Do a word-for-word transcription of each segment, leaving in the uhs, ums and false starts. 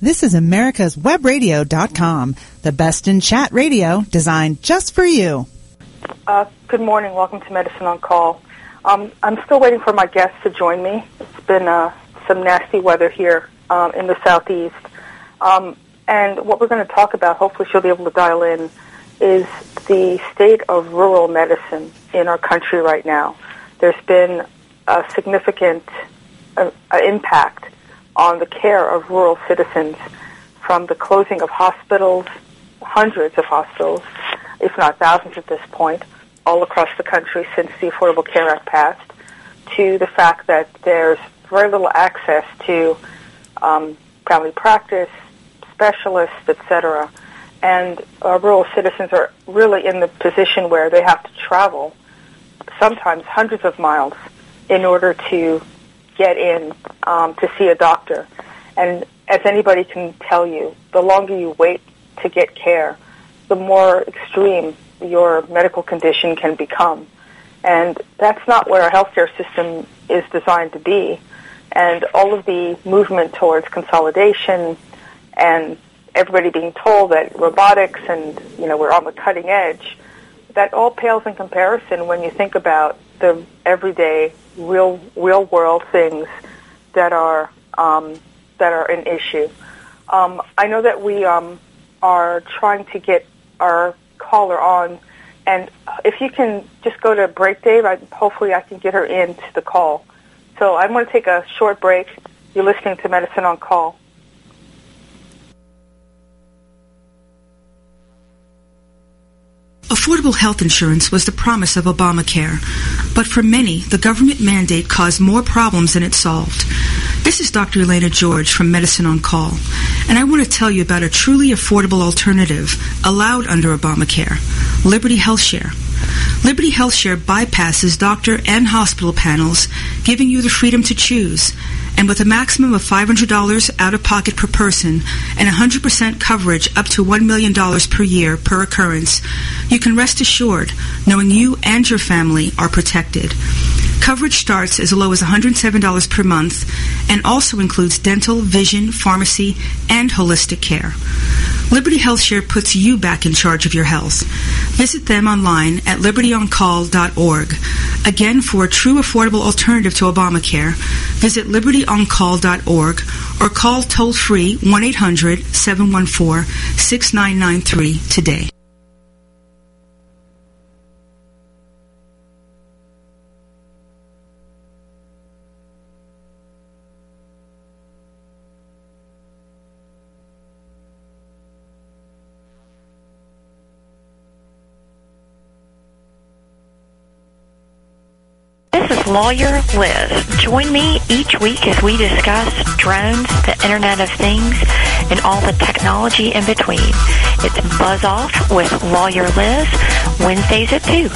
This is America's Web Radio dot com, the best in chat radio designed just for you. Uh, good morning. Welcome to Medicine on Call. Um, I'm still waiting for my guests to join me. It's been uh, some nasty weather here um, in the southeast. Um, and what we're going to talk about, hopefully she'll be able to dial in, is the state of rural medicine in our country right now. There's been a significant uh, impact on the care of rural citizens from the closing of hospitals, hundreds of hospitals, if not thousands at this point, all across the country since the Affordable Care Act passed, to the fact that there's very little access to um, family practice, specialists, et cetera. And our rural citizens are really in the position where they have to travel sometimes hundreds of miles in order to get in um, to see a doctor. And as anybody can tell you, the longer you wait to get care, the more extreme your medical condition can become. And that's not what our healthcare system is designed to be. And all of the movement towards consolidation and everybody being told that robotics and, you know, we're on the cutting edge, that all pales in comparison when you think about the everyday, real, real world things that are um, that are an issue. Um, I know that we um, are trying to get our caller on, and if you can just go to break, Dave, I, hopefully I can get her into the call. So I'm going to take a short break. You're listening to Medicine on Call. Affordable health insurance was the promise of Obamacare, but for many, the government mandate caused more problems than it solved. This is Doctor Elena George from Medicine on Call, and I want to tell you about a truly affordable alternative allowed under Obamacare, Liberty HealthShare. Liberty HealthShare bypasses doctor and hospital panels, giving you the freedom to choose. And with a maximum of five hundred dollars out-of-pocket per person and one hundred percent coverage up to one million dollars per year per occurrence, you can rest assured knowing you and your family are protected. Coverage starts as low as one hundred seven dollars per month and also includes dental, vision, pharmacy, and holistic care. Liberty HealthShare puts you back in charge of your health. Visit them online at liberty on call dot org. Again, for a true affordable alternative to Obamacare, visit liberty on call dot org or call toll-free one eight hundred seven one four six nine nine three today. This is Lawyer Liz. Join me each week as we discuss drones, the Internet of Things, and all the technology in between. It's Buzz Off with Lawyer Liz, Wednesdays at two.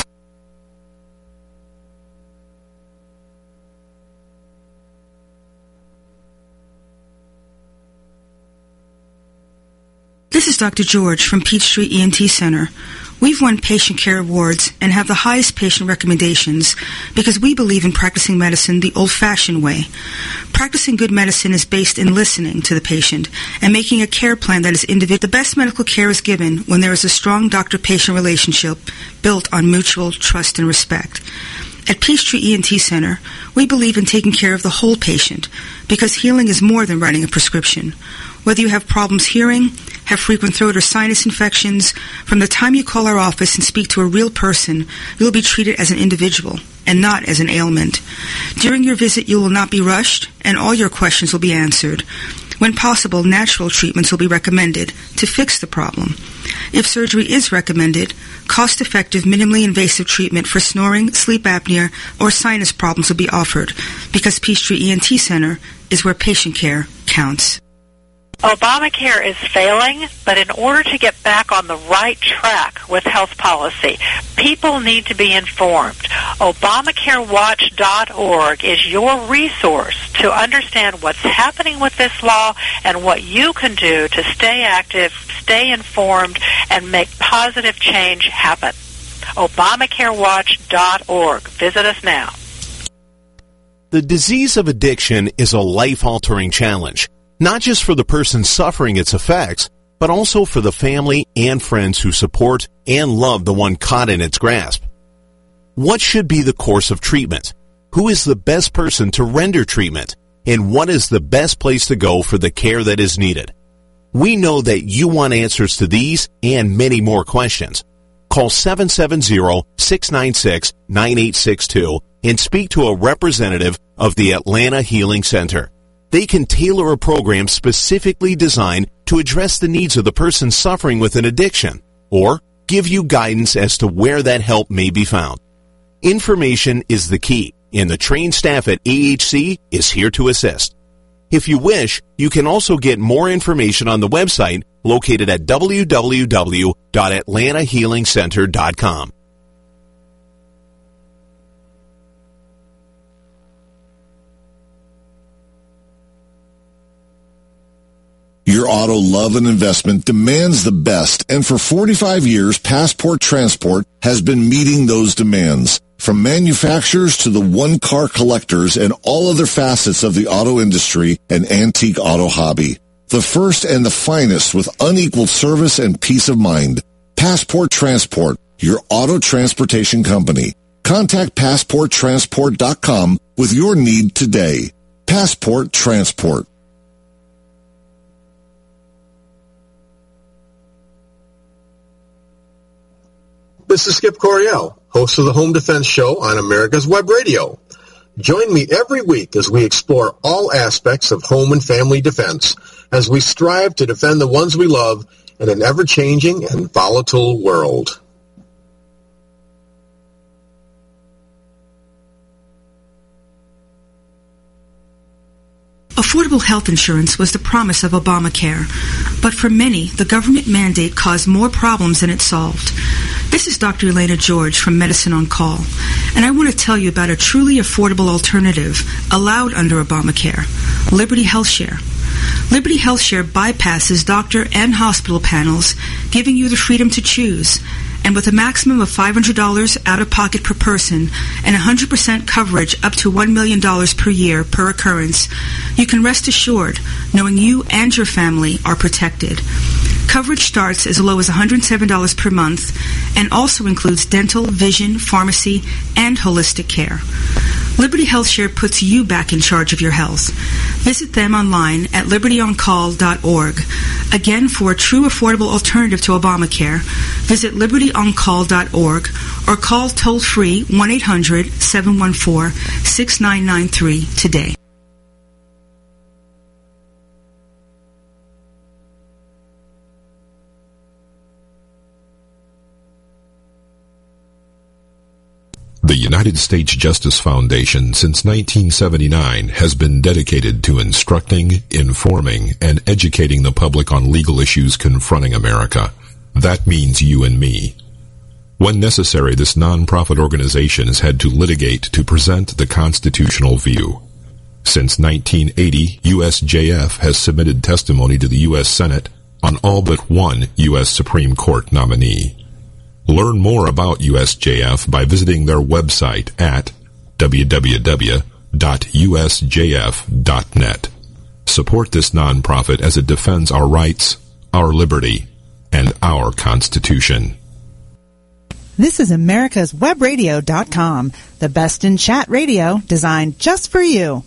This is Doctor George from Peachtree E N T Center. We've won patient care awards and have the highest patient recommendations because we believe in practicing medicine the old-fashioned way. Practicing good medicine is based in listening to the patient and making a care plan that is individual. The best medical care is given when there is a strong doctor-patient relationship built on mutual trust and respect. At Peachtree E N T Center, we believe in taking care of the whole patient because healing is more than writing a prescription. Whether you have problems hearing, have frequent throat or sinus infections, from the time you call our office and speak to a real person, you'll be treated as an individual and not as an ailment. During your visit, you will not be rushed, and all your questions will be answered. When possible, natural treatments will be recommended to fix the problem. If surgery is recommended, cost-effective, minimally invasive treatment for snoring, sleep apnea, or sinus problems will be offered because Peachtree E N T Center is where patient care counts. Obamacare is failing, but in order to get back on the right track with health policy, people need to be informed. Obamacare Watch dot org is your resource to understand what's happening with this law and what you can do to stay active, stay informed, and make positive change happen. Obamacare Watch dot org. Visit us now. The disease of addiction is a life-altering challenge. not just for the person suffering its effects, but also for the family and friends who support and love the one caught in its grasp. What should be the course of treatment? Who is the best person to render treatment? And what is the best place to go for the care that is needed? We know that you want answers to these and many more questions. Call seven seven zero, six nine six, nine eight six two and speak to a representative of the Atlanta Healing Center. They can tailor a program specifically designed to address the needs of the person suffering with an addiction, or give you guidance as to where that help may be found. Information is the key, and the trained staff at A H C is here to assist. If you wish, you can also get more information on the website located at w w w dot atlanta healing center dot com. Your auto love and investment demands the best, and for forty-five years, Passport Transport has been meeting those demands. From manufacturers to the one-car collectors and all other facets of the auto industry and antique auto hobby. The first and the finest with unequaled service and peace of mind. Passport Transport, your auto transportation company. Contact passport transport dot com with your need today. Passport Transport. This is Skip Coryell, host of the Home Defense Show on America's Web Radio. Join me every week as we explore all aspects of home and family defense as we strive to defend the ones we love in an ever-changing and volatile world. Affordable health insurance was the promise of Obamacare, but for many, the government mandate caused more problems than it solved. This is Doctor Elena George from Medicine on Call, and I want to tell you about a truly affordable alternative allowed under Obamacare, Liberty HealthShare. Liberty HealthShare bypasses doctor and hospital panels, giving you the freedom to choose. And with a maximum of five hundred dollars out-of-pocket per person and one hundred percent coverage up to one million dollars per year per occurrence, you can rest assured knowing you and your family are protected. Coverage starts as low as one hundred seven dollars per month and also includes dental, vision, pharmacy, and holistic care. Liberty HealthShare puts you back in charge of your health. Visit them online at liberty on call dot org. Again, for a true affordable alternative to Obamacare, visit liberty on call dot org or call toll-free one eight hundred, seven one four, six nine nine three today. The United States Justice Foundation since nineteen seventy-nine has been dedicated to instructing, informing, and educating the public on legal issues confronting America. That means you and me. When necessary, this nonprofit organization has had to litigate to present the constitutional view. Since nineteen eighty, U S J F has submitted testimony to the U S Senate on all but one U S Supreme Court nominee. Learn more about U S J F by visiting their website at w w w dot u s j f dot net. Support this nonprofit as it defends our rights, our liberty, and our Constitution. This is America's Web Radio dot com, the best in chat radio designed just for you.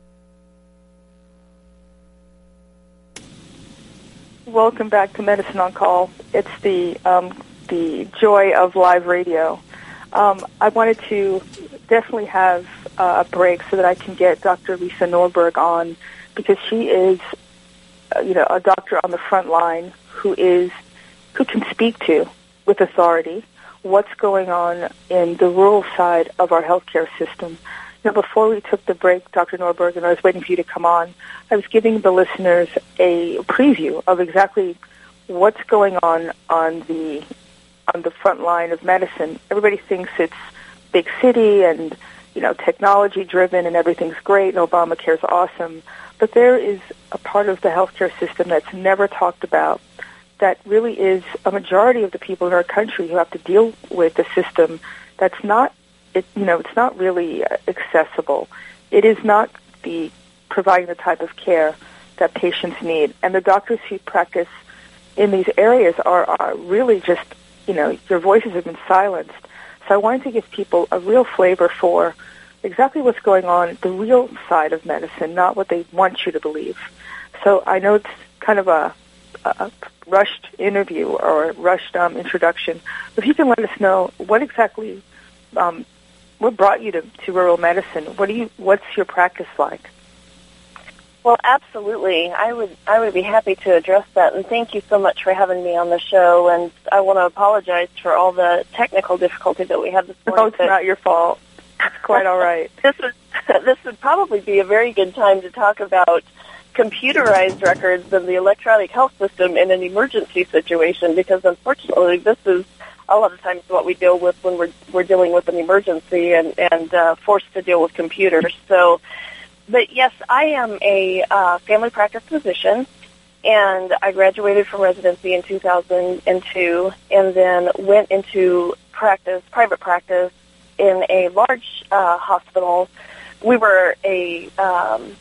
Welcome back to Medicine on Call. It's the um, the joy of live radio. Um, I wanted to definitely have uh, a break so that I can get Doctor Lisa Norberg on, because she is, uh, you know, a doctor on the front line who is who can speak to with authority what's going on in the rural side of our healthcare system. You know, before we took the break, Doctor Norberg, and I was waiting for you to come on, I was giving the listeners a preview of exactly what's going on on the on the front line of medicine. Everybody thinks it's big city and, you know, technology driven and everything's great and Obamacare's awesome. But there is a part of the healthcare system that's never talked about that really is a majority of the people in our country who have to deal with a system that's not, it, you know, it's not really accessible. It is not the providing the type of care that patients need. And the doctors who practice in these areas are, are really just, you know, your voices have been silenced. So I wanted to give people a real flavor for exactly what's going on, the real side of medicine, not what they want you to believe. So I know it's kind of a, a rushed interview or a rushed um, introduction. If you can let us know what exactly, um, what brought you to, to rural medicine? What do you? What's your practice like? Well, absolutely. I would I would be happy to address that, and thank you so much for having me on the show. And I want to apologize for all the technical difficulty that we had this morning. No, it's not your fault. It's quite all right. This would this would probably be a very good time to talk about computerized records and the electronic health system in an emergency situation, because unfortunately this is a lot of times what we deal with when we're we're dealing with an emergency and and uh, forced to deal with computers. So, but yes, I am a uh, family practice physician, and I graduated from residency in two thousand two, and then went into practice, private practice, in a large uh, hospital. We were a um,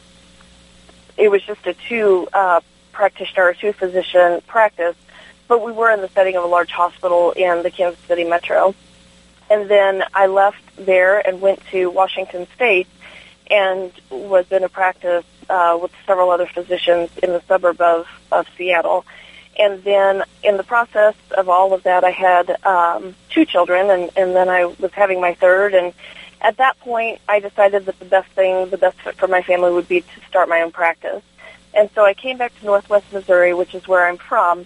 it was just a two uh, practitioner, two physician practice, but we were in the setting of a large hospital in the Kansas City metro. And then I left there and went to Washington State and was in a practice uh, with several other physicians in the suburb of, of Seattle. And then in the process of all of that, I had um, two children, and, and then I was having my third. And at that point, I decided that the best thing, the best fit for my family would be to start my own practice. And so I came back to Northwest Missouri, which is where I'm from,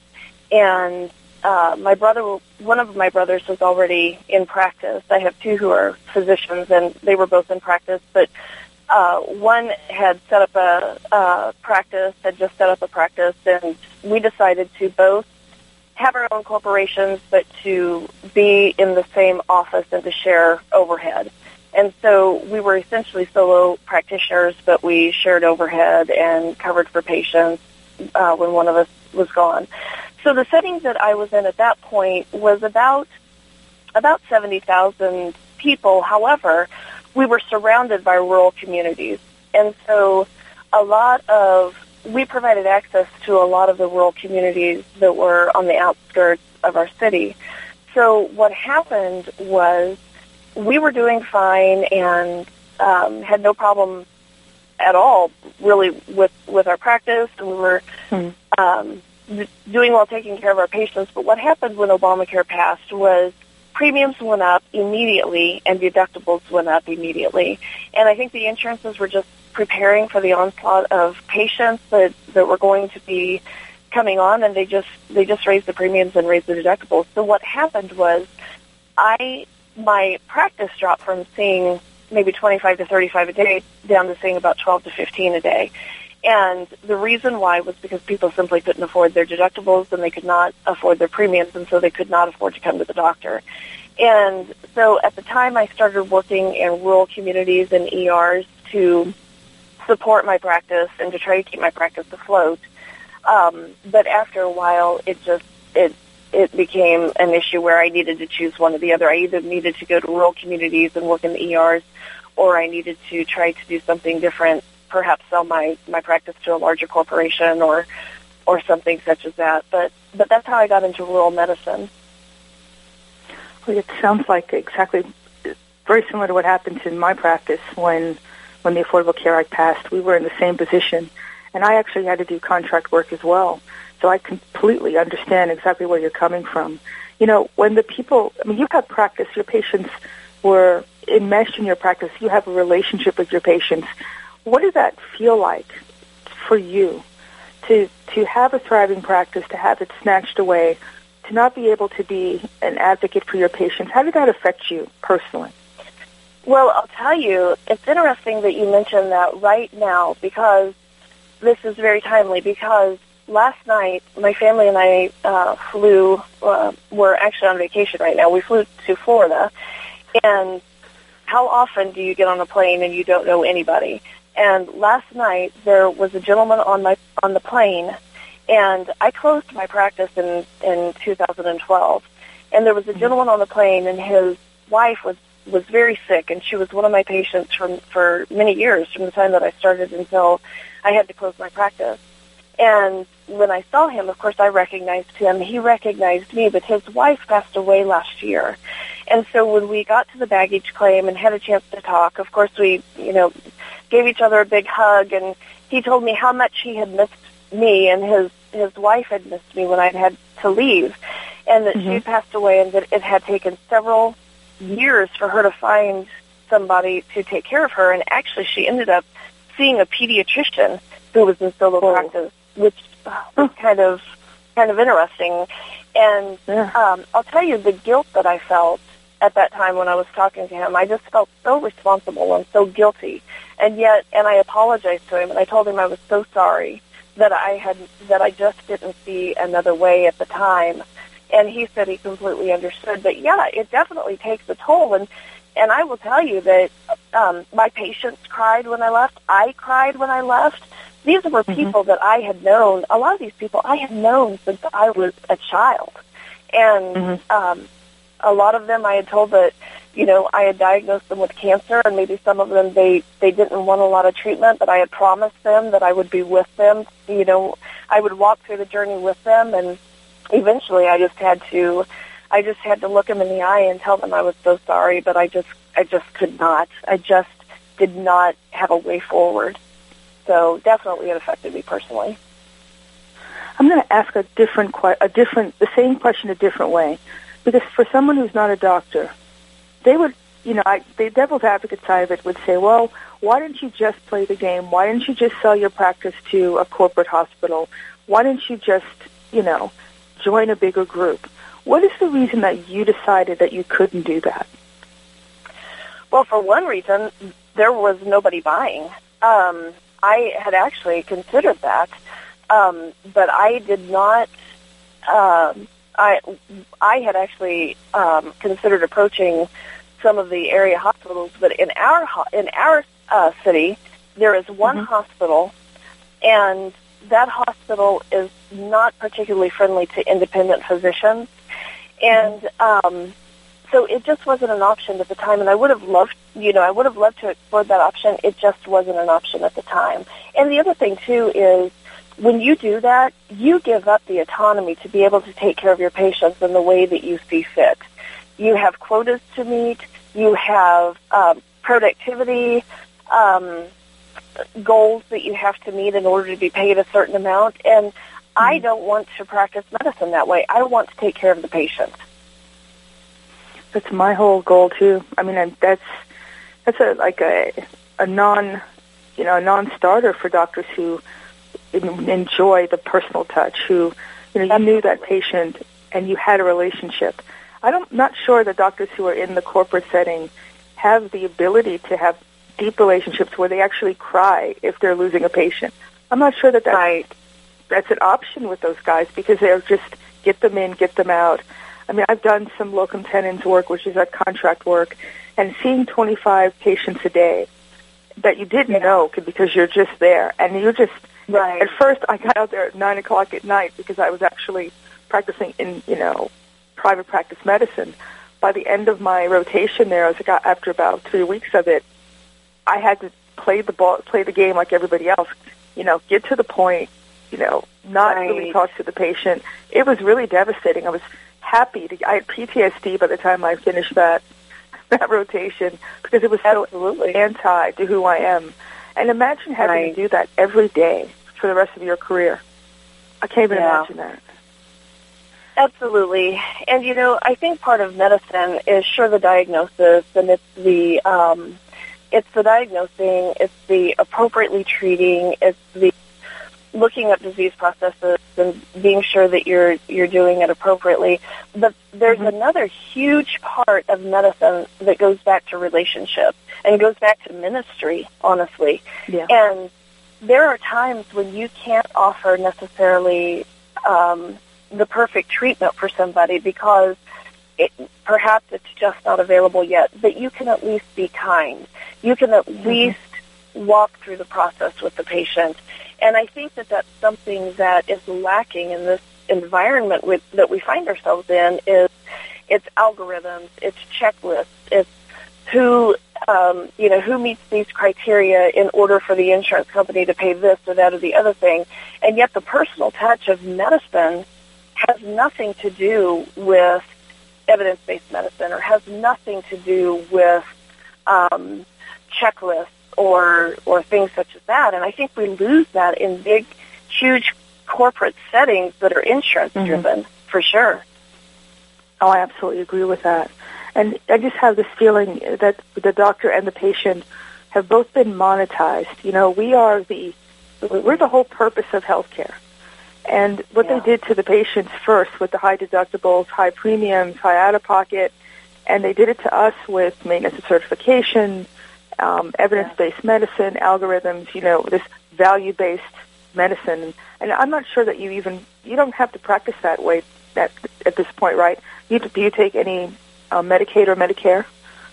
and uh, my brother, one of my brothers was already in practice. I have two who are physicians, and they were both in practice, but uh, one had set up a, a practice, had just set up a practice, and we decided to both have our own corporations, but to be in the same office and to share overhead. And so we were essentially solo practitioners, but we shared overhead and covered for patients uh, when one of us was gone. So the setting that I was in at that point was about about seventy thousand people. However, we were surrounded by rural communities. And so a lot of, we provided access to a lot of the rural communities that were on the outskirts of our city. So what happened was, we were doing fine and um, had no problem at all, really, with, with our practice. And we were mm. um, doing well, taking care of our patients. But what happened when Obamacare passed was premiums went up immediately and deductibles went up immediately. And I think the insurances were just preparing for the onslaught of patients that, that were going to be coming on, and they just they just raised the premiums and raised the deductibles. So what happened was I... my practice dropped from seeing maybe twenty-five to thirty-five a day down to seeing about twelve to fifteen a day. And the reason why was because people simply couldn't afford their deductibles and they could not afford their premiums, and so they could not afford to come to the doctor. And so at the time I started working in rural communities and E Rs to support my practice and to try to keep my practice afloat. Um, but after a while, it just, it it became an issue where I needed to choose one or the other. I either needed to go to rural communities and work in the E Rs, or I needed to try to do something different, perhaps sell my, my practice to a larger corporation or or something such as that. But but that's how I got into rural medicine. Well, it sounds like exactly very similar to what happened in my practice when when the Affordable Care Act passed. We were in the same position, and I actually had to do contract work as well. So I completely understand exactly where you're coming from. You know, when the people, I mean, you have practice, your patients were enmeshed in your practice, you have a relationship with your patients. What does that feel like for you to to have a thriving practice, to have it snatched away, to not be able to be an advocate for your patients? How did that affect you personally? Well, I'll tell you, it's interesting that you mentioned that right now, because this is very timely, because last night, my family and I uh, flew, uh, we're actually on vacation right now. We flew to Florida, and how often do you get on a plane and you don't know anybody? And last night, there was a gentleman on my on the plane, and I closed my practice in, in two thousand twelve, and there was a gentleman on the plane, and his wife was, was very sick, and she was one of my patients from, for many years, from the time that I started until I had to close my practice. And when I saw him, of course, I recognized him. He recognized me, but his wife passed away last year. And so when we got to the baggage claim and had a chance to talk, of course, we, you know, gave each other a big hug, and he told me how much he had missed me, and his, his wife had missed me when I'd had to leave, and that mm-hmm. she had passed away, and that it had taken several years for her to find somebody to take care of her. And actually, she ended up seeing a pediatrician who was in solo oh. practice, which was kind of kind of interesting. And yeah. um, I'll tell you, the guilt that I felt at that time when I was talking to him, I just felt so responsible and so guilty. And yet, and I apologized to him, and I told him I was so sorry that I had that I just didn't see another way at the time. And he said he completely understood. But yeah, it definitely takes a toll. And and I will tell you that um, my patients cried when I left. I cried when I left. These were people mm-hmm. that I had known. A lot of these people I had known since I was a child. And mm-hmm. um, a lot of them I had told that, you know, I had diagnosed them with cancer, and maybe some of them, they, they didn't want a lot of treatment, but I had promised them that I would be with them. You know, I would walk through the journey with them, and eventually I just had to, I just had to look them in the eye and tell them I was so sorry, but I just, I just could not. I just did not have a way forward. So definitely it affected me personally. I'm going to ask a different, a different, the same question a different way, because for someone who's not a doctor, they would, you know, I, the devil's advocate side of it would say, well, why didn't you just play the game? Why didn't you just sell your practice to a corporate hospital? Why didn't you just, you know, join a bigger group? What is the reason that you decided that you couldn't do that? Well, for one reason, there was nobody buying. Um, I had actually considered that, um, but I did not. Um, I I had actually um, considered approaching some of the area hospitals, but in our in our uh, city, there is one mm-hmm. hospital, and that hospital is not particularly friendly to independent physicians, and um, so it just wasn't an option at the time. And I would have loved, you know, I would have loved to explore that option. It just wasn't an option at the time. And the other thing too is, when you do that, you give up the autonomy to be able to take care of your patients in the way that you see fit. You have quotas to meet. You have um, productivity um, goals that you have to meet in order to be paid a certain amount. And mm-hmm. I don't want to practice medicine that way. I want to take care of the patient. That's my whole goal too. I mean, that's that's a like a a non, you know, a non-starter for doctors who enjoy the personal touch, who, you know, you knew that patient and you had a relationship. I don't, not sure that doctors who are in the corporate setting have the ability to have deep relationships where they actually cry if they're losing a patient. I'm not sure that that's, right. that's an option with those guys, because they're just get them in, get them out. I mean, I've done some locum tenens work, which is our contract work, and seeing twenty-five patients a day that you didn't yeah. know because you're just there, and you're just right. At first, I got out there at nine o'clock at night because I was actually practicing in, you know, private practice medicine. By the end of my rotation there, I was got after about three weeks of it, I had to play the ball, play the game like everybody else. You know, get to the point. You know, not right. really talk to the patient. It was really devastating. I was happy to. I had P T S D by the time I finished that that rotation because it was so Absolutely. anti to who I am. And imagine having right. to do that every day for the rest of your career. I can't even yeah. imagine that. Absolutely. And, you know, I think part of medicine is sure the diagnosis, and it's the um, it's the diagnosing, it's the appropriately treating, it's the looking at disease processes and being sure that you're you're doing it appropriately. But there's mm-hmm. another huge part of medicine that goes back to relationship and goes back to ministry, honestly. Yeah. And there are times when you can't offer necessarily um, the perfect treatment for somebody because it, perhaps it's just not available yet, but you can at least be kind. You can at mm-hmm. least walk through the process with the patient. And I think that that's something that is lacking in this environment with, that we find ourselves in is it's algorithms, it's checklists, it's who, um, you know, who meets these criteria in order for the insurance company to pay this or that or the other thing. And yet the personal touch of medicine has nothing to do with evidence-based medicine or has nothing to do with um, checklists or or things such as that. And I think we lose that in big, huge corporate settings that are insurance-driven, mm-hmm. for sure. Oh, I absolutely agree with that. And I just have this feeling that the doctor and the patient have both been monetized. You know, we are the, we're the whole purpose of healthcare. And what yeah. they did to the patients first with the high deductibles, high premiums, high out-of-pocket, and they did it to us with maintenance of certification, um, evidence-based yeah. medicine, algorithms, you know, this value-based medicine. And I'm not sure that you even, you don't have to practice that way at, at this point, right? You, do you take any uh, Medicaid or Medicare?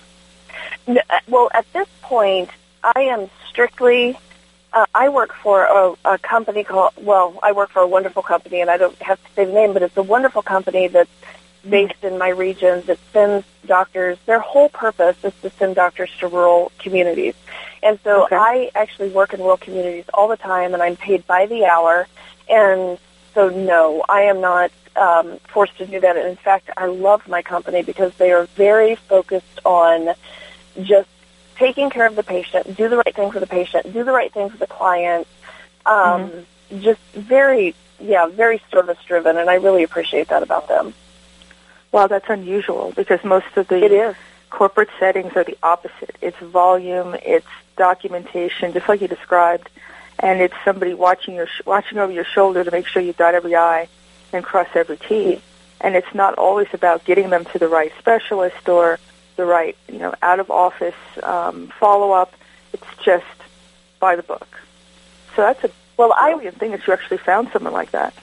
No, well, at this point, I am strictly... Uh, I work for a, a company called, well, I work for a wonderful company, and I don't have to say the name, but it's a wonderful company that's based in my region that sends doctors. Their whole purpose is to send doctors to rural communities. And so okay. I actually work in rural communities all the time, and I'm paid by the hour. And so, no, I am not um, forced to do that. And in fact, I love my company because they are very focused on just taking care of the patient, do the right thing for the patient, do the right thing for the client, um, mm-hmm. just very, yeah, very service-driven, and I really appreciate that about them. Well, that's unusual because most of the it is. corporate settings are the opposite. It's volume, it's documentation, just like you described, and it's somebody watching your sh- watching over your shoulder to make sure you dot every I and cross every T. Mm-hmm. And it's not always about getting them to the right specialist or the right, you know, out-of-office um, follow-up. It's just by the book. So that's a well, brilliant thing that you actually found someone like that.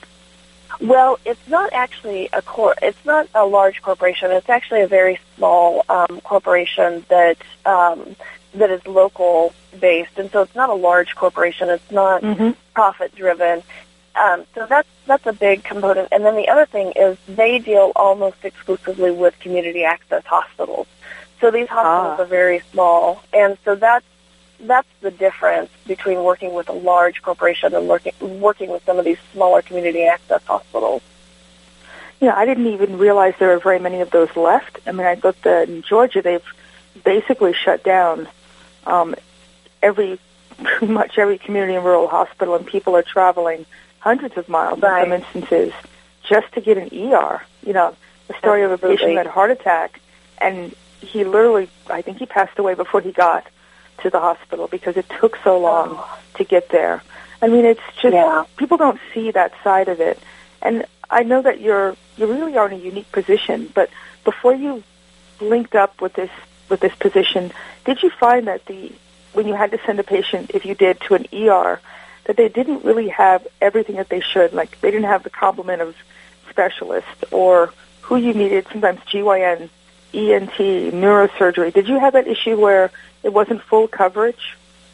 Well, it's not actually a cor- It's not a large corporation. It's actually a very small um, corporation that um, that is local-based, and so it's not a large corporation. It's not mm-hmm. profit-driven. Um, so that's that's a big component. And then the other thing is they deal almost exclusively with community access hospitals. So these hospitals ah. are very small, and so that's that's the difference between working with a large corporation and working working with some of these smaller community access hospitals. Yeah, I didn't even realize there were very many of those left. I mean, I thought that in Georgia they've basically shut down um, every pretty much every community and rural hospital, and people are traveling hundreds of miles right. in some instances just to get an E R. You know, the story Absolutely. of a patient who had a heart attack, and he literally, I think he passed away before he got to the hospital because it took so long oh. to get there. I mean, it's just, yeah. people don't see that side of it. And I know that you're, you really are in a unique position, but before you linked up with this, with this position, did you find that the, when you had to send a patient, if you did, to an E R, that they didn't really have everything that they should, like they didn't have the complement of specialists or who you needed, sometimes G Y N, E N T, neurosurgery. Did you have that issue where it wasn't full coverage?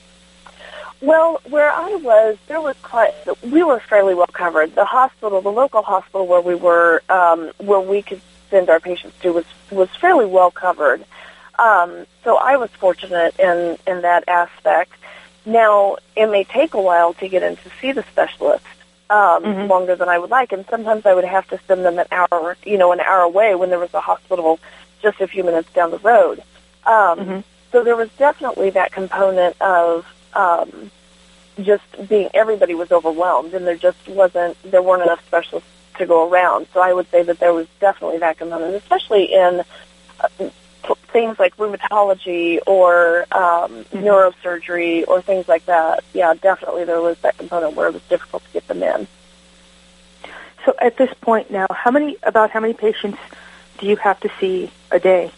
Well, where I was, there was quite, we were fairly well covered. The hospital, the local hospital where we were, um, where we could send our patients to was, was fairly well covered. Um, so I was fortunate in, in that aspect. Now, it may take a while to get in to see the specialist, um, mm-hmm. longer than I would like, and sometimes I would have to send them an hour, you know, an hour away when there was a hospital just a few minutes down the road. Um, mm-hmm. So there was definitely that component of um, just being, everybody was overwhelmed, and there just wasn't, there weren't enough specialists to go around. So I would say that there was definitely that component, especially in uh, things like rheumatology or um, mm-hmm. neurosurgery or things like that. Yeah, definitely there was that component where it was difficult to get them in. So at this point now, how many, about how many patients do you have to see a day?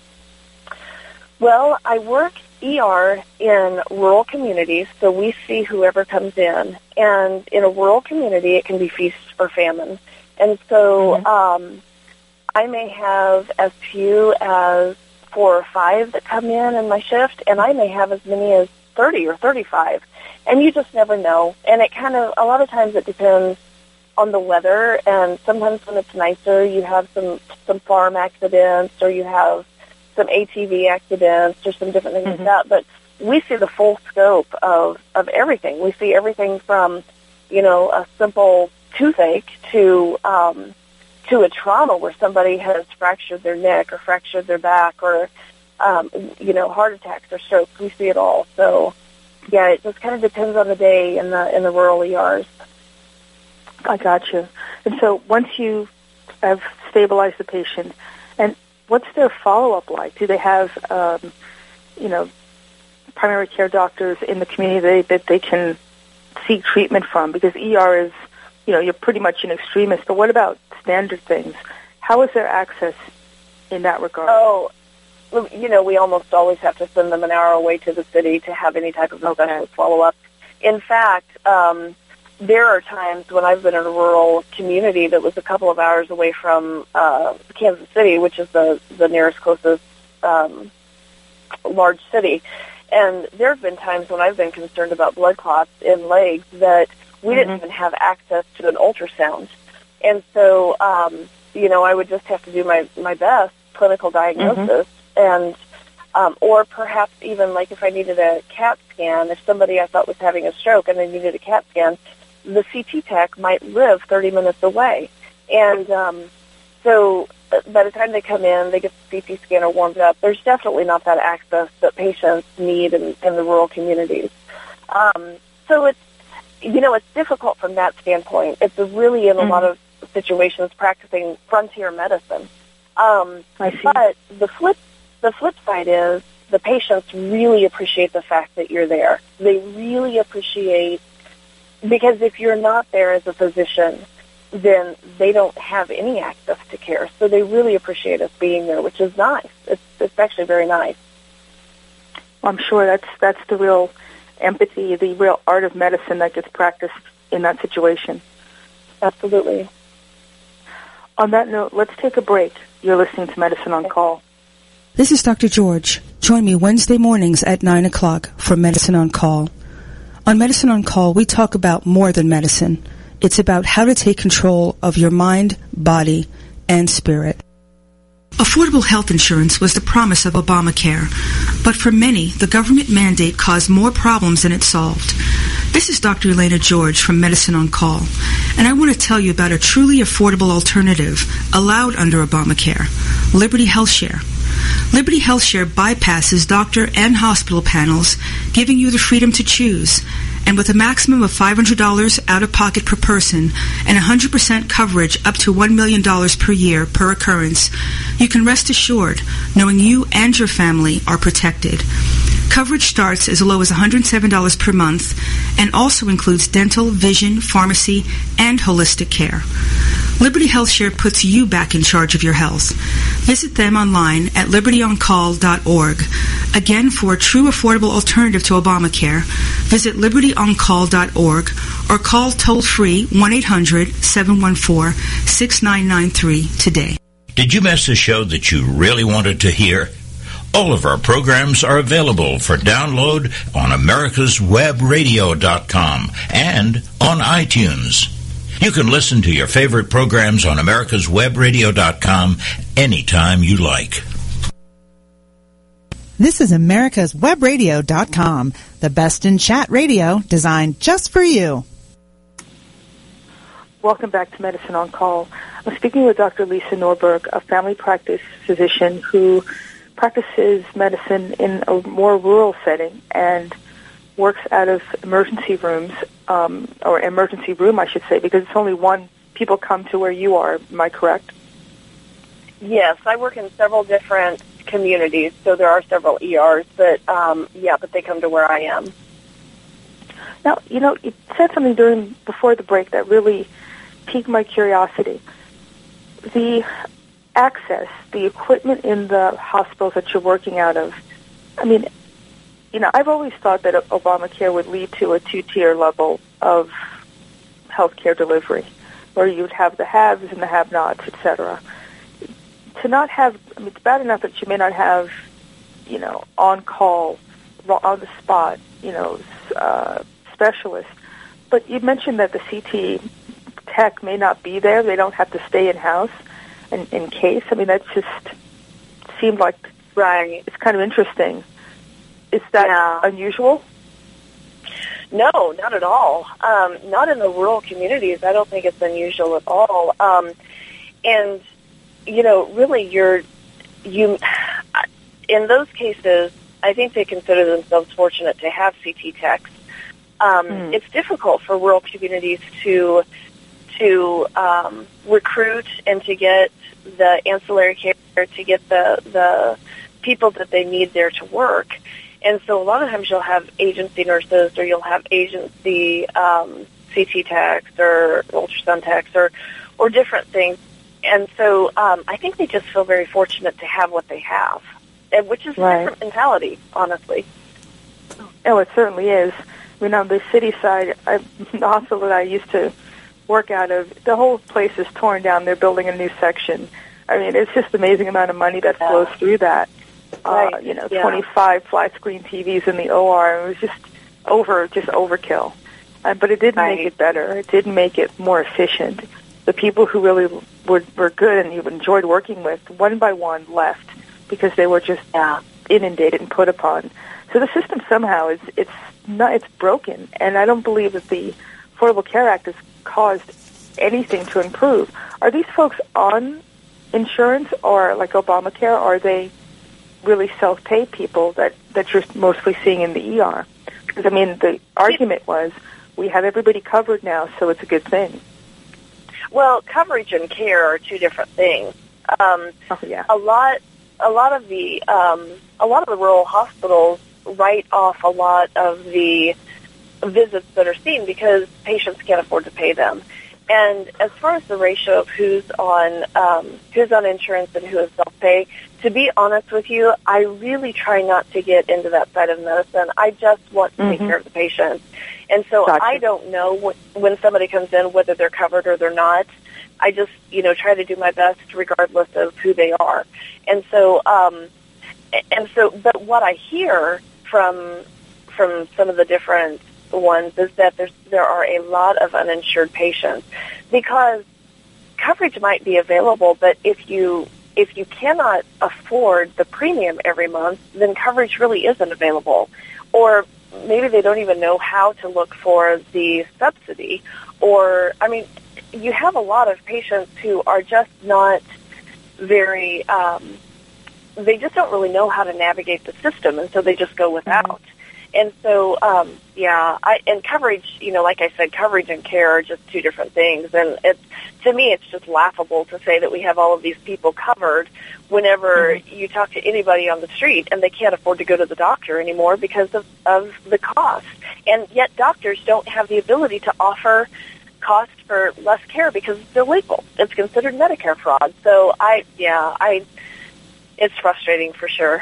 Well, I work E R in rural communities, so we see whoever comes in. And in a rural community, it can be feast or famine. And so mm-hmm. um, I may have as few as four or five that come in in my shift, and I may have as many as thirty or thirty-five. And you just never know. And it kind of, a lot of times it depends on the weather, and sometimes when it's nicer, you have some, some farm accidents, or you have some A T V accidents or some different things Mm-hmm. like that. But we see the full scope of, of everything. We see everything from, you know, a simple toothache to um, to a trauma where somebody has fractured their neck or fractured their back or, um, you know, heart attacks or strokes. We see it all. So, yeah, it just kind of depends on the day in the in the rural E Rs. I got you. And so once you have stabilized the patient, and what's their follow-up like? Do they have, um, you know, primary care doctors in the community that, that they can seek treatment from? Because E R is, you know, you're pretty much an extremist. But what about standard things? How is their access in that regard? Oh, you know, we almost always have to send them an hour away to the city to have any type of a specialist follow-up. In fact, um, there are times when I've been in a rural community that was a couple of hours away from uh, Kansas City, which is the, the nearest closest um, large city. And there have been times when I've been concerned about blood clots in legs that we mm-hmm. didn't even have access to an ultrasound. And so, um, you know, I would just have to do my, my best clinical diagnosis mm-hmm. and um, or perhaps even like if I needed a CAT scan, if somebody I thought was having a stroke and they needed a CAT scan, the C T tech might live thirty minutes away. And um, so by the time they come in, they get the C T scanner warmed up. There's definitely not that access that patients need in, in the rural communities. Um, so it's, you know, it's difficult from that standpoint. It's really, in a mm-hmm. lot of situations, practicing frontier medicine. Um, I see. But the flip, the flip side is the patients really appreciate the fact that you're there. They really appreciate, because if you're not there as a physician, then they don't have any access to care. So they really appreciate us being there, which is nice. It's, it's actually very nice. Well, I'm sure that's that's the real empathy, the real art of medicine that gets practiced in that situation. Absolutely. On that note, let's take a break. You're listening to Medicine on Call. This is Doctor George. Join me Wednesday mornings at nine o'clock for Medicine on Call. On Medicine on Call, we talk about more than medicine. It's about how to take control of your mind, body, and spirit. Affordable health insurance was the promise of Obamacare, but for many, the government mandate caused more problems than it solved. This is Doctor Elena George from Medicine on Call, and I want to tell you about a truly affordable alternative allowed under Obamacare, Liberty HealthShare. Liberty HealthShare bypasses doctor and hospital panels, giving you the freedom to choose. And with a maximum of five hundred dollars out-of-pocket per person and one hundred percent coverage up to one million dollars per year per occurrence, you can rest assured knowing you and your family are protected. Coverage starts as low as one hundred seven dollars per month and also includes dental, vision, pharmacy, and holistic care. Liberty HealthShare puts you back in charge of your health. Visit them online at liberty on call dot org. Again, for a true affordable alternative to Obamacare, visit liberty on call dot org or call toll-free one eight hundred seven one four six nine nine three today. Did you miss a show that you really wanted to hear? All of our programs are available for download on americas web radio dot com and on iTunes. You can listen to your favorite programs on americas web radio dot com anytime you like. This is americas web radio dot com, the best in chat radio designed just for you. Welcome back to Medicine on Call. I'm speaking with Doctor Lisa Norberg, a family practice physician who practices medicine in a more rural setting and works out of emergency rooms, um, or emergency room, I should say, because it's only one people come to where you are. Am I correct? Yes, I work in several different communities, so there are several E Rs, but um, yeah, but they come to where I am. Now, you know, you said something during before the break that really piqued my curiosity. The access, the equipment in the hospitals that you're working out of, I mean, you know, I've always thought that Obamacare would lead to a two-tier level of healthcare delivery, where you'd have the haves and the have-nots, et cetera. To not have, I mean, it's bad enough that you may not have, you know, on-call, on the spot, you know, uh, specialists. But you mentioned that the C T tech may not be there. They don't have to stay in-house in, in case. I mean, that just seemed like Right. It's kind of interesting. Is that yeah. unusual? No, not at all. Um, not in the rural communities. I don't think it's unusual at all. Um, and, you know, really, you're, you, in those cases, I think they consider themselves fortunate to have C T techs. Um, mm. It's difficult for rural communities to to um, recruit and to get the ancillary care, to get the the people that they need there to work. And so a lot of times you'll have agency nurses, or you'll have agency um, C T techs or ultrasound techs or, or different things. And so um, I think they just feel very fortunate to have what they have, and which is right. a different mentality, honestly. Oh, it certainly is. I mean, on the city side, I, the hospital that I used to work out of, the whole place is torn down. They're building a new section. I mean, it's just amazing amount of money that flows yeah. through that. Right. Uh, you know, yeah. twenty-five flat screen T Vs in the O R. It was just over, just overkill. Uh, but it didn't right. make it better. It didn't make it more efficient. The people who really were, were good and you enjoyed working with, one by one, left because they were just yeah. inundated and put upon. So the system somehow is it's not it's broken, and I don't believe that the Affordable Care Act has caused anything to improve. Are these folks on insurance or like Obamacare, or are they really self-pay people that, that you're mostly seeing in the E R? Because, I mean, the argument was we have everybody covered now, so it's a good thing. Well, coverage and care are two different things. Um, oh, yeah. A lot, a lot of the, um, a lot of the rural hospitals write off a lot of the visits that are seen because patients can't afford to pay them. And as far as the ratio of who's on um, who's on insurance and who is self-pay, to be honest with you, I really try not to get into that side of medicine. I just want to mm-hmm. take care of the patient. And so gotcha. I don't know when, when somebody comes in whether they're covered or they're not. I just, you know, try to do my best regardless of who they are. And so, um, and so, but what I hear from from some of the different ones is that there's there are a lot of uninsured patients because coverage might be available, but if you if you cannot afford the premium every month, then coverage really isn't available. Or maybe they don't even know how to look for the subsidy. Or, I mean, you have a lot of patients who are just not very, um, they just don't really know how to navigate the system, and so they just go without. Mm-hmm. And so, um, yeah, I, and coverage, you know, like I said, coverage and care are just two different things. And it's, to me, it's just laughable to say that we have all of these people covered whenever mm-hmm. you talk to anybody on the street and they can't afford to go to the doctor anymore because of, of the cost. And yet doctors don't have the ability to offer cost for less care because it's illegal. It's considered Medicare fraud. So I, yeah, I, it's frustrating for sure.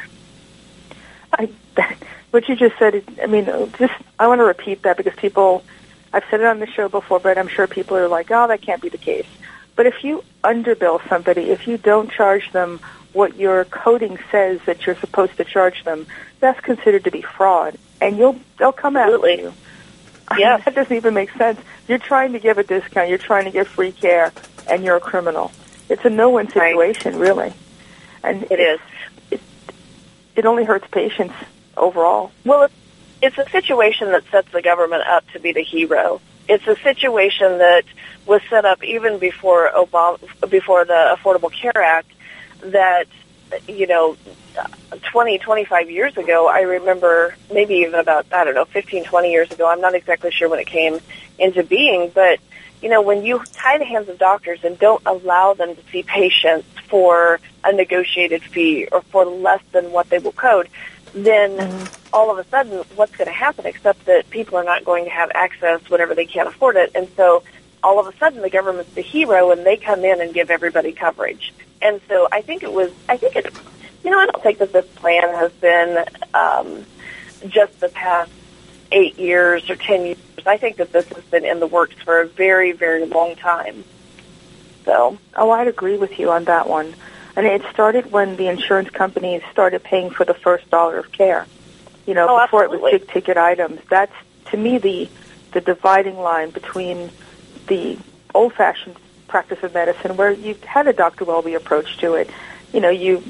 I, what you just said, I mean, just I want to repeat that because people, I've said it on the show before, but I'm sure people are like, oh, that can't be the case. But if you underbill somebody, if you don't charge them what your coding says that you're supposed to charge them, that's considered to be fraud, and you'll they'll come Absolutely. after you. Yeah, that doesn't even make sense. You're trying to give a discount, you're trying to give free care, and you're a criminal. It's a no-win situation, right. really. And it is. It, it only hurts patients overall. Well, it's, it's a situation that sets the government up to be the hero. It's a situation that was set up even before Obama, before the Affordable Care Act, that, you know, twenty, twenty-five years ago, I remember maybe even about, I don't know, fifteen, twenty years ago, I'm not exactly sure when it came into being, but, you know, when you tie the hands of doctors and don't allow them to see patients for a negotiated fee or for less than what they will code, then mm-hmm. all of a sudden what's going to happen except that people are not going to have access whenever they can't afford it. And so all of a sudden the government's the hero and they come in and give everybody coverage. And so I think it was, I think it, you know, I don't think that this plan has been um, just the past eight years or ten years. I think that this has been in the works for a very, very long time. So, oh, I'd agree with you on that one. And it started when the insurance companies started paying for the first dollar of care. You know, oh, before absolutely. It was big-ticket items. That's, to me, the the dividing line between the old-fashioned practice of medicine, where you had a Doctor Welby approach to it. You know, you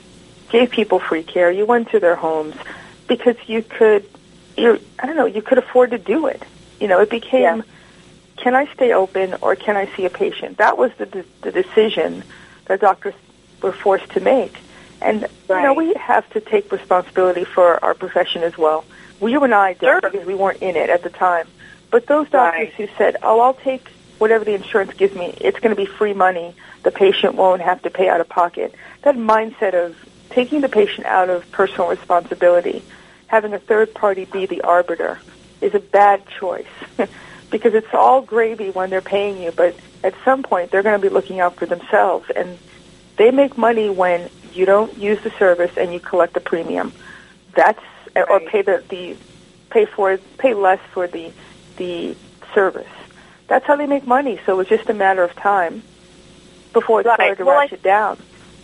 gave people free care. You went to their homes because you could, you I don't know, you could afford to do it. You know, it became, yeah. Can I stay open or can I see a patient? That was the the decision that doctors were forced to make. And, right. you know, we have to take responsibility for our profession as well. Well, you and I don't, because we weren't in it at the time. But those doctors right. who said, oh, I'll take whatever the insurance gives me, it's going to be free money, the patient won't have to pay out of pocket. That mindset of taking the patient out of personal responsibility, having a third party be the arbiter, is a bad choice. Because it's all gravy when they're paying you, but at some point they're going to be looking out for themselves. And they make money when you don't use the service and you collect the premium. That's right. Or pay the, the pay for pay less for the the service. That's how they make money. So it's just a matter of time before it right. started to well, ratchet I, down.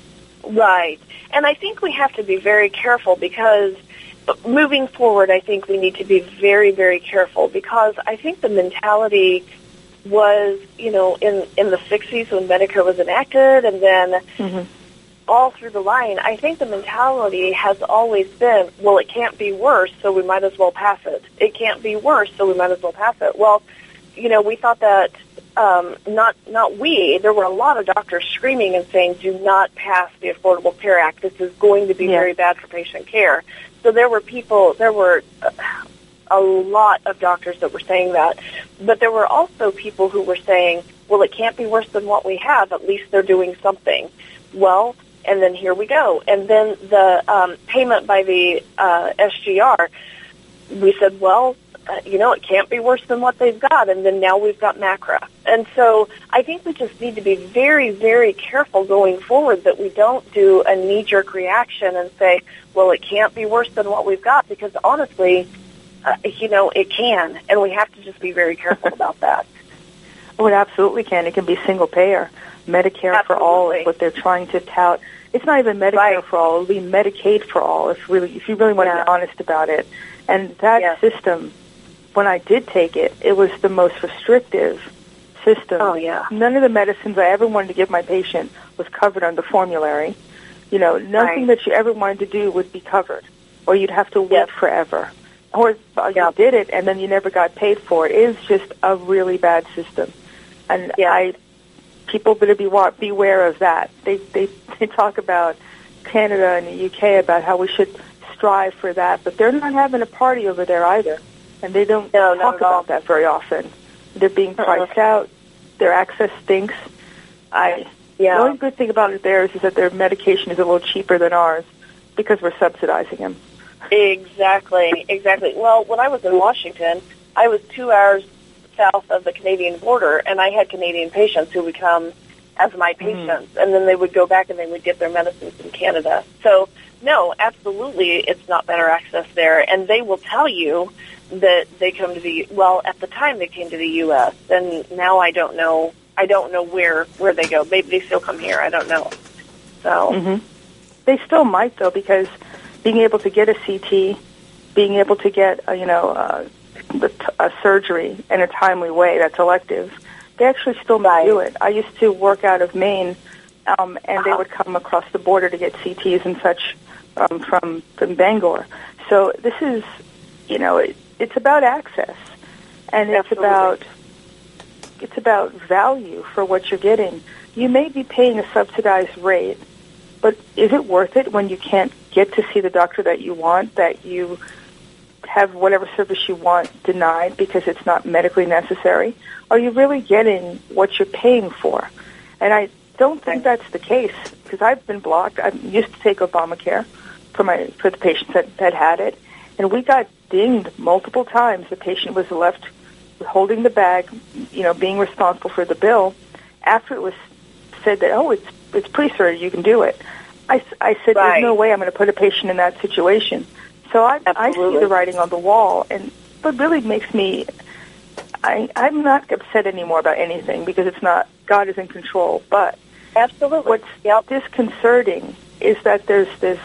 Right. And I think we have to be very careful because moving forward, I think we need to be very, very careful because I think the mentality was, you know, in, in the sixties when Medicare was enacted and then mm-hmm. all through the line, I think the mentality has always been, well, it can't be worse, so we might as well pass it. It can't be worse, so we might as well pass it. Well, you know, we thought that um, not not we, there were a lot of doctors screaming and saying, do not pass the Affordable Care Act. This is going to be yeah. very bad for patient care. So there were people, there were a lot of doctors that were saying that. But there were also people who were saying, well, it can't be worse than what we have. At least they're doing something. Well, and then here we go. And then the um, payment by the uh, S G R, we said, well, uh, you know, it can't be worse than what they've got. And then now we've got MACRA. And so I think we just need to be very, very careful going forward that we don't do a knee-jerk reaction and say, well, it can't be worse than what we've got, because honestly, uh, you know, it can. And we have to just be very careful about that. Oh, it absolutely can. It can be single payer. Medicare Absolutely. For all is what they're trying to tout. It's not even Medicare right. for all. It'll be Medicaid for all if really, if you really want yeah. to be honest about it. And that yeah. system, when I did take it, it was the most restrictive system. Oh, yeah. None of the medicines I ever wanted to give my patient was covered under formulary. You know, nothing right. that you ever wanted to do would be covered, or you'd have to wait yep. forever. Or uh, yep. you did it and then you never got paid for it. It is just a really bad system. And yeah. I... People better be beware of that. They, they they talk about Canada and the U K about how we should strive for that, but they're not having a party over there either, and they don't no, talk about that very often. They're being priced uh-uh. out. Their access stinks. I yeah. The only good thing about it there is, is that their medication is a little cheaper than ours because we're subsidizing them. Exactly, exactly. Well, when I was in Washington, I was two hours south of the Canadian border, and I had Canadian patients who would come as my patients, mm. and then they would go back and they would get their medicines in Canada. So, no, absolutely, it's not better access there, and they will tell you that they come to the, well, at the time they came to the U S, and now I don't know, I don't know where, where they go. Maybe they still come here, I don't know. So, mm-hmm. They still might, though, because being able to get a C T, being able to get, a, you know, uh, a surgery in a timely way that's elective, they actually still may do it. I used to work out of Maine, um, and uh-huh. they would come across the border to get C Ts and such um, from, from Bangor. So this is, you know, it, it's about access, and it's Absolutely. about it's about value for what you're getting. You may be paying a subsidized rate, but is it worth it when you can't get to see the doctor that you want, that you have whatever service you want denied because it's not medically necessary? Are you really getting what you're paying for? And I don't think that's the case, because I've been blocked. I used to take Obamacare for my for the patients that, that had it, and we got dinged multiple times. The patient was left holding the bag, you know, being responsible for the bill, after it was said that, oh, it's it's pre-surgery, you can do it. I, I said, right. There's no way I'm going to put a patient in that situation. So I, I see the writing on the wall, and what really makes me, I, I'm not upset anymore about anything because it's not, God is in control, but Absolutely. what's yep. disconcerting is that there's this,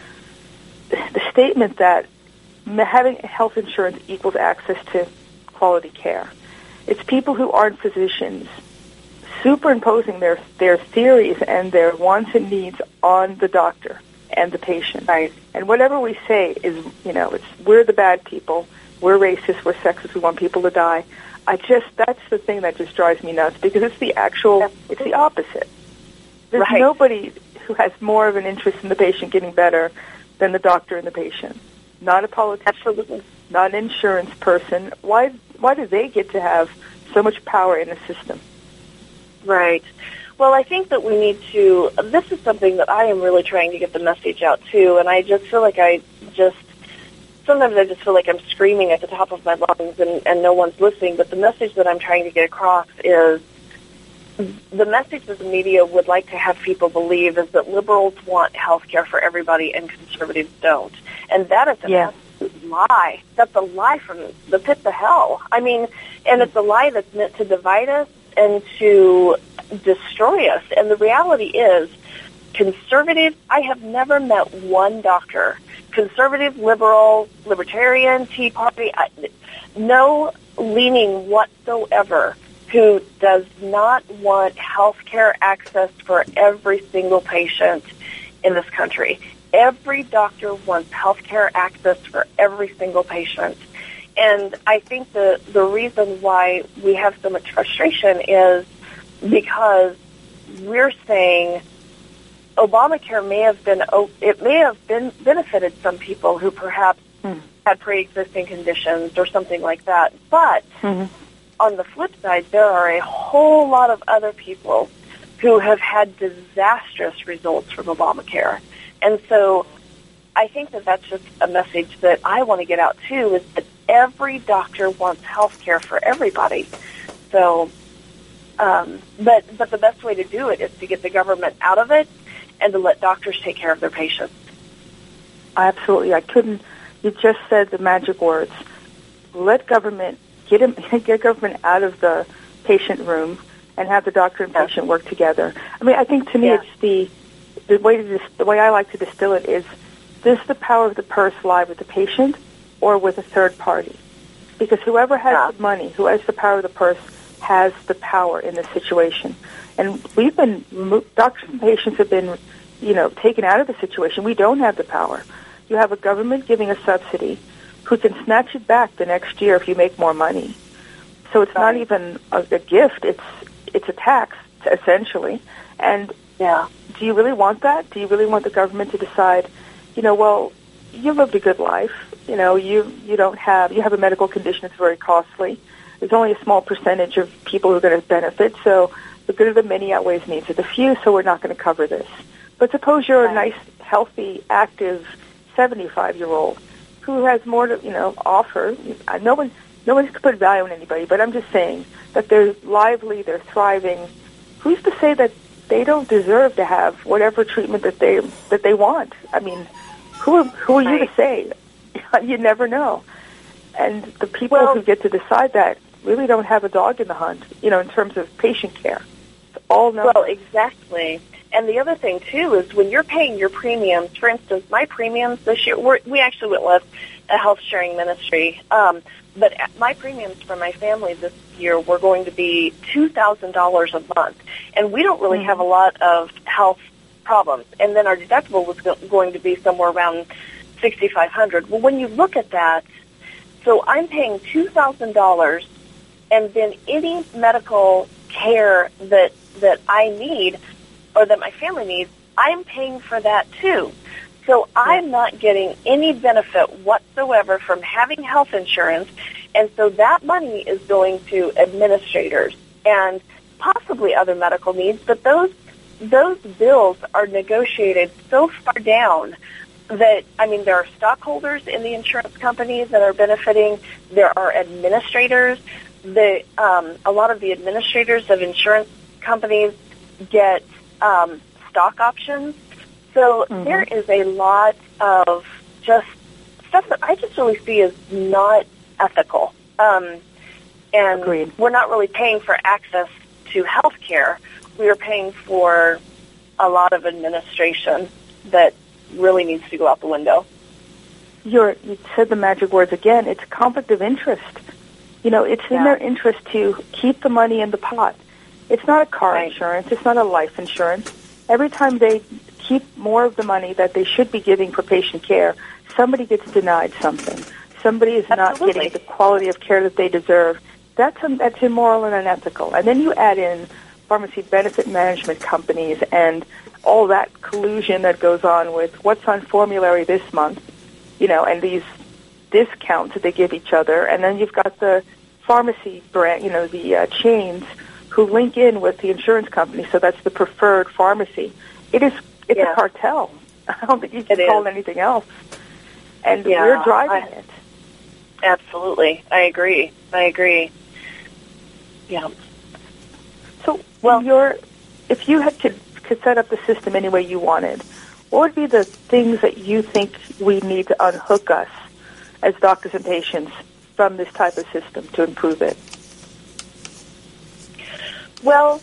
the statement that having health insurance equals access to quality care. It's people who aren't physicians superimposing their, their theories and their wants and needs on the doctor. and the patient. Right. And whatever we say is, you know, it's we're the bad people, we're racist, we're sexist, we want people to die. I just, that's the thing that just drives me nuts, because it's the actual, Absolutely. It's the opposite. There's right. nobody who has more of an interest in the patient getting better than the doctor and the patient. Not a politician, Absolutely. Not an insurance person. Why, why do they get to have so much power in the system? Right. Well, I think that we need to, this is something that I am really trying to get the message out to, and I just feel like I just, sometimes I just feel like I'm screaming at the top of my lungs and, and no one's listening, but the message that I'm trying to get across is the message that the media would like to have people believe is that liberals want health care for everybody and conservatives don't. And that is an yeah. absolute lie. That's a lie from the pit to hell. I mean, and it's a lie that's meant to divide us and to destroy us. And the reality is, conservative, I have never met one doctor, conservative, liberal, libertarian, Tea Party, I, no leaning whatsoever, who does not want health care access for every single patient in this country. Every doctor wants health care access for every single patient. And I think the, the reason why we have so much frustration is because we're saying Obamacare may have been, it may have been benefited some people who perhaps mm. had pre-existing conditions or something like that. But mm-hmm. on the flip side, there are a whole lot of other people who have had disastrous results from Obamacare. And so I think that that's just a message that I want to get out too, is that every doctor wants health care for everybody. So, um, but but the best way to do it is to get the government out of it and to let doctors take care of their patients. Absolutely. I couldn't, you just said the magic words. Let government, get him, get government out of the patient room and have the doctor and patient work together. I mean, I think to me yeah. it's the, the way to dis- the way I like to distill it is, does the power of the purse lie with the patient or with a third party? Because whoever has yeah. the money, who has the power of the purse, has the power in this situation. And we've been, doctors and patients have been, you know, taken out of the situation. We don't have the power. You have a government giving a subsidy who can snatch it back the next year if you make more money. So it's not even a, a gift. It's it's a tax, essentially. And yeah. do you really want that? Do you really want the government to decide, you know, well, you lived a good life. You know, you, you don't have, you have a medical condition that's very costly. There's only a small percentage of people who are going to benefit, so the good of the many outweighs the needs of the few, so we're not going to cover this. But suppose you're a nice, healthy, active seventy-five-year-old who has more to, you know, offer. No one, no one's to put value on anybody, but I'm just saying that they're lively, they're thriving. Who's to say that they don't deserve to have whatever treatment that they that they want? I mean, who are, who are you to say? You never know. And the people well, who get to decide that really don't have a dog in the hunt, you know, in terms of patient care. It's all numbers. Well, exactly. And the other thing, too, is when you're paying your premiums, for instance, my premiums this year, we're, we actually went with a health sharing ministry, um, but my premiums for my family this year were going to be two thousand dollars a month. And we don't really mm-hmm. have a lot of health problems. And then our deductible was go- going to be somewhere around six thousand five hundred dollars. Well, when you look at that, so I'm paying two thousand dollars, and then any medical care that that I need or that my family needs, I'm paying for that too. So I'm not getting any benefit whatsoever from having health insurance, and so that money is going to administrators and possibly other medical needs, but those those bills are negotiated so far down that, I mean, there are stockholders in the insurance companies that are benefiting. There are administrators. The, um, a lot of the administrators of insurance companies get um, stock options. So mm-hmm. there is a lot of just stuff that I just really see as not ethical. Um, and Agreed. We're not really paying for access to health care. We are paying for a lot of administration that really needs to go out the window. You're, you said the magic words again. It's conflict of interest. You know, it's yeah. in their interest to keep the money in the pot. It's not a car right. insurance. It's not a life insurance. Every time they keep more of the money that they should be giving for patient care, somebody gets denied something. Somebody is Absolutely. not getting the quality of care that they deserve. That's um, that's immoral and unethical. And then you add in pharmacy benefit management companies and all that collusion that goes on with what's on formulary this month, you know, and these discounts that they give each other. And then you've got the pharmacy brand, you know, the uh, chains who link in with the insurance company, so that's the preferred pharmacy. It is, it's yeah. a cartel. I don't think you can It call is. it anything else. And Yeah, we're driving I, it. Absolutely. I agree. I agree. Yeah. So, well, you're, if you had to could set up the system any way you wanted, what would be the things that you think we need to unhook us as doctors and patients from this type of system to improve it? Well,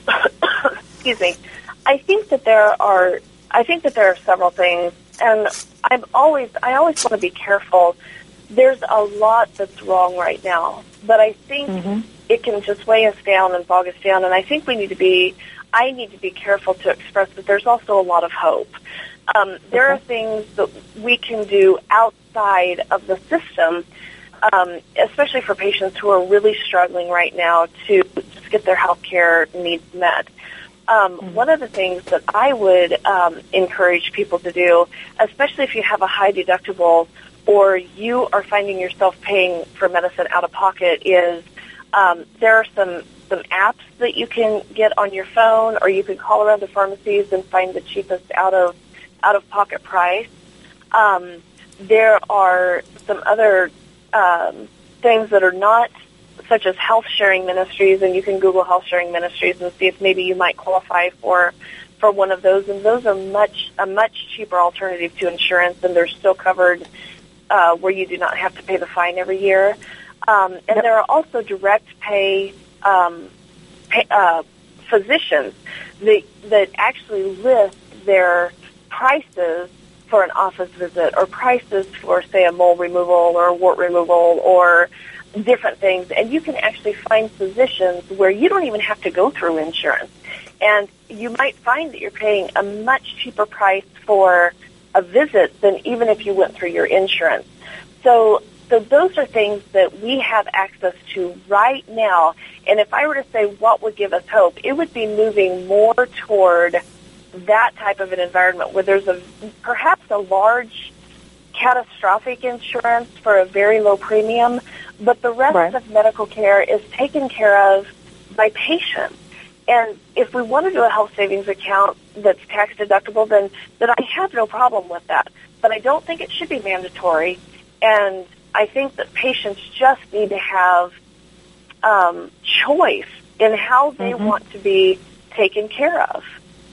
excuse me. I think that there are. I think that there are several things, and I'm always. I always want to be careful. There's a lot that's wrong right now, but I think mm-hmm. it can just weigh us down and bog us down. And I think we need to be. I need to be careful to express that there's also a lot of hope. Um, there okay. are things that we can do outside of the system, um, especially for patients who are really struggling right now to just get their health care needs met. Um, mm-hmm. One of the things that I would um, encourage people to do, especially if you have a high deductible or you are finding yourself paying for medicine out of pocket, is um, there are some some apps that you can get on your phone, or you can call around the pharmacies and find the cheapest out of out of pocket price. Um, there are some other um, things that are not, such as health sharing ministries, and you can Google health sharing ministries and see if maybe you might qualify for for one of those. And those are much a much cheaper alternative to insurance, and they're still covered uh, where you do not have to pay the fine every year. Um, and yep. there are also direct pay. Um, pay, uh, physicians that, that actually list their prices for an office visit, or prices for, say, a mole removal or a wart removal or different things. And you can actually find physicians where you don't even have to go through insurance. And you might find that you're paying a much cheaper price for a visit than even if you went through your insurance. So So those are things that we have access to right now. And if I were to say what would give us hope, it would be moving more toward that type of an environment where there's a perhaps a large catastrophic insurance for a very low premium, but the rest right. of medical care is taken care of by patients. And if we want to do a health savings account that's tax deductible, then, then I have no problem with that. But I don't think it should be mandatory. And I think that patients just need to have um, choice in how they mm-hmm. want to be taken care of.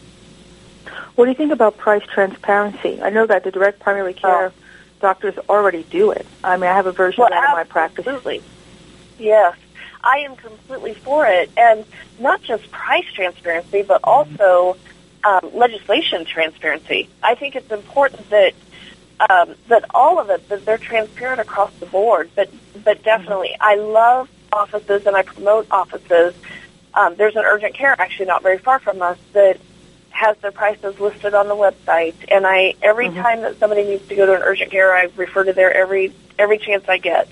What do you think about price transparency? I know that the direct primary care oh. doctors already do it. I mean, I have a version well, of that in my practice. Absolutely. Yes. I am completely for it. And not just price transparency, but also um, legislation transparency. I think it's important that Um, that all of it, that they're transparent across the board. But but definitely, I love offices and I promote offices. Um, there's an urgent care actually not very far from us that has their prices listed on the website. And I every mm-hmm. time that somebody needs to go to an urgent care, I refer to there every every chance I get.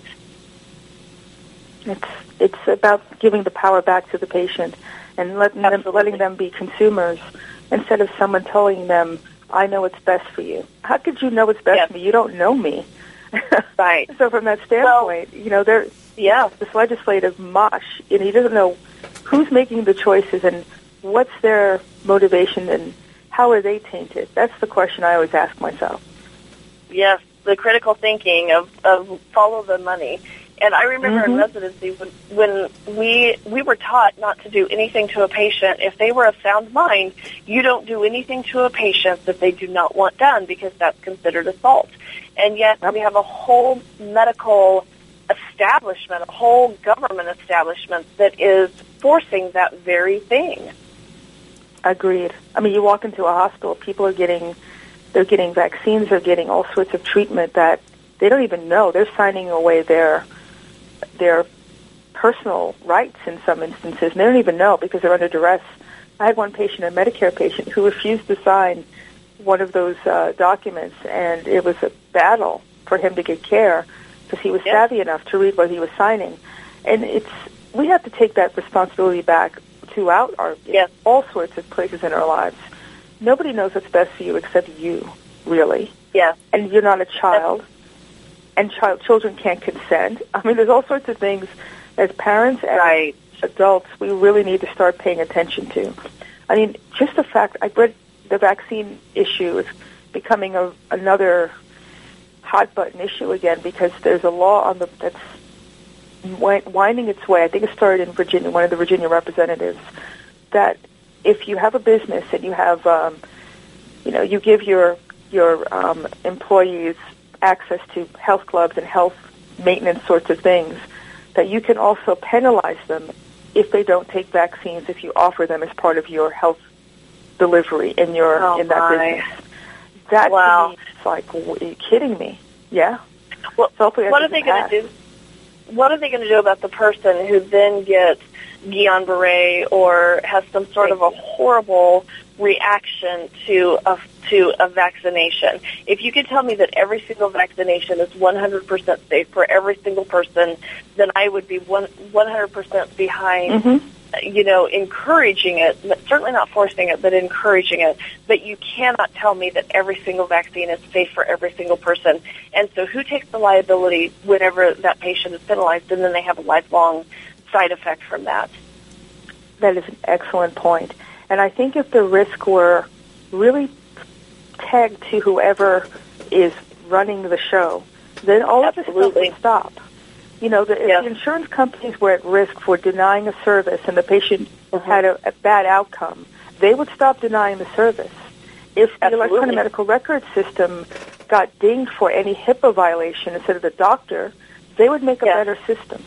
It's it's about giving the power back to the patient and letting them, letting them be consumers instead of someone telling them, I know what's best for you. How could you know what's best yes. for me? You don't know me. Right. So from that standpoint, well, you know, there, yeah. this legislative mosh, and he doesn't know who's making the choices and what's their motivation and how are they tainted. That's the question I always ask myself. Yes, the critical thinking of, of follow the money. And I remember mm-hmm. in residency when, when we we were taught not to do anything to a patient. If they were of sound mind, you don't do anything to a patient that they do not want done because that's considered assault. And yet we have a whole medical establishment, a whole government establishment that is forcing that very thing. Agreed. I mean, you walk into a hospital, people are getting, they're getting vaccines, they're getting all sorts of treatment that they don't even know. They're signing away their their personal rights in some instances, and they don't even know because they're under duress. I had one patient, a Medicare patient, who refused to sign one of those uh, documents, and it was a battle for him to get care because he was Yep. savvy enough to read what he was signing. And it's we have to take that responsibility back throughout our Yes. all sorts of places in our lives. Nobody knows what's best for you except you, really. Yeah. And you're not a child, and child children can't consent. I mean, there's all sorts of things as parents and Right. adults we really need to start paying attention to. I mean, just the fact I read the vaccine issue is becoming a, another hot button issue again because there's a law on the that's wi- winding its way. I think it started in Virginia, one of the Virginia representatives, that if you have a business and you have, um, you know, you give your your um, employees access to health clubs and health maintenance sorts of things, that you can also penalize them if they don't take vaccines if you offer them as part of your health delivery in your Oh, in that my. business. That Wow. to me is like, w- are you kidding me? Yeah. Well, So hopefully that what are doesn't they going pass. to do? What are they going to do about the person who then gets Guillain-Barré or has some sort of a horrible reaction to a to a vaccination? If you could tell me that every single vaccination is one hundred percent safe for every single person, then I would be one one hundred percent behind. Mm-hmm. You know, encouraging it, but certainly not forcing it, but encouraging it. But you cannot tell me that every single vaccine is safe for every single person. And so who takes the liability whenever that patient is penalized and then they have a lifelong side effect from that? That is an excellent point. And I think if the risk were really tagged to whoever is running the show, then all of this stuff Absolutely. would stop. You know, the, if Yes. the insurance companies were at risk for denying a service and the patient Mhm. had a, a bad outcome, they would stop denying the service. If the Absolutely. electronic medical record system got dinged for any HIPAA violation instead of the doctor, they would make a Yes. better system.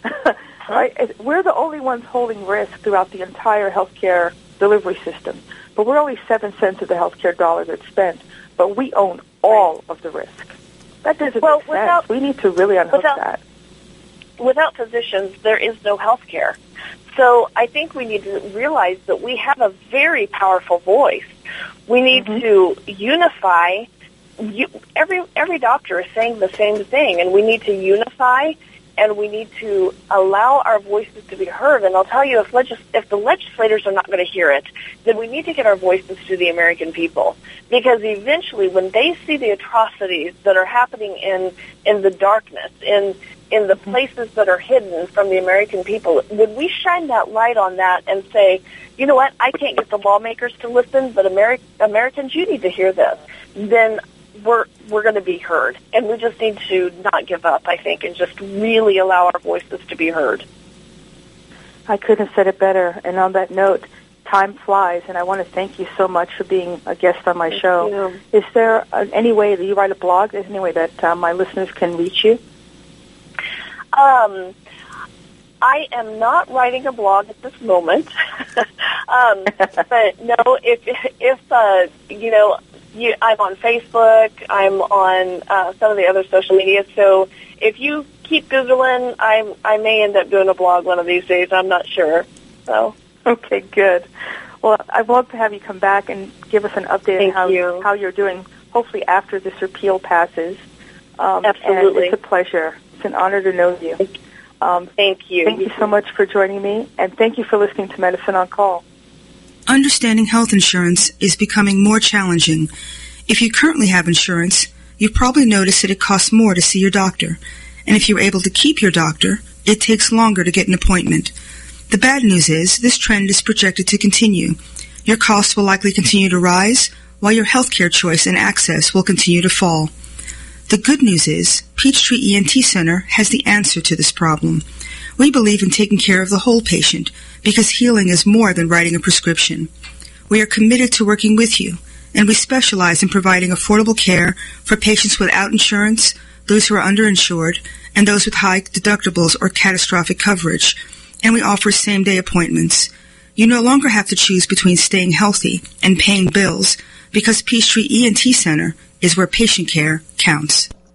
Right? We're the only ones holding risk throughout the entire healthcare delivery system, but we're only seven cents of the healthcare dollar that's spent, but we own all of the risk. That doesn't Well, make without- sense. We need to really unhook without- that. Without physicians, there is no health care. So I think we need to realize that we have a very powerful voice. We need Mhm. to unify. You, every every doctor is saying the same thing, and we need to unify, and we need to allow our voices to be heard. And I'll tell you, if legis- if the legislators are not going to hear it, then we need to get our voices to the American people. Because eventually, when they see the atrocities that are happening in in the darkness, in in the places that are hidden from the American people, when we shine that light on that and say, you know what, I can't get the lawmakers to listen, but Ameri- Americans, you need to hear this, then we're we're going to be heard. And we just need to not give up, I think, and just really allow our voices to be heard. I couldn't have said it better. And on that note, time flies, and I want to thank you so much for being a guest on my Thank show. you. Is there uh, any way that you write a blog? Is there any way that uh, my listeners can reach you? Um, I am not writing a blog at this moment, um, but no, if if uh, you know, you, I'm on Facebook, I'm on uh, some of the other social media. So if you keep googling, I I may end up doing a blog one of these days. I'm not sure. So Okay, good. Well, I'd love to have you come back and give us an update Thank on how you. how you're doing. Hopefully, after this repeal passes. Um, Absolutely. And it's a pleasure. It's an honor to know you. Um, thank you. Thank you so much for joining me, and thank you for listening to Medicine on Call. Understanding health insurance is becoming more challenging. If you currently have insurance, you've probably noticed that it costs more to see your doctor. And if you're able to keep your doctor, it takes longer to get an appointment. The bad news is this trend is projected to continue. Your costs will likely continue to rise, while your healthcare choice and access will continue to fall. The good news is Peachtree E N T Center has the answer to this problem. We believe in taking care of the whole patient because healing is more than writing a prescription. We are committed to working with you, and we specialize in providing affordable care for patients without insurance, those who are underinsured, and those with high deductibles or catastrophic coverage. And we offer same-day appointments. You no longer have to choose between staying healthy and paying bills because Peachtree E N T Center is where patient care counts.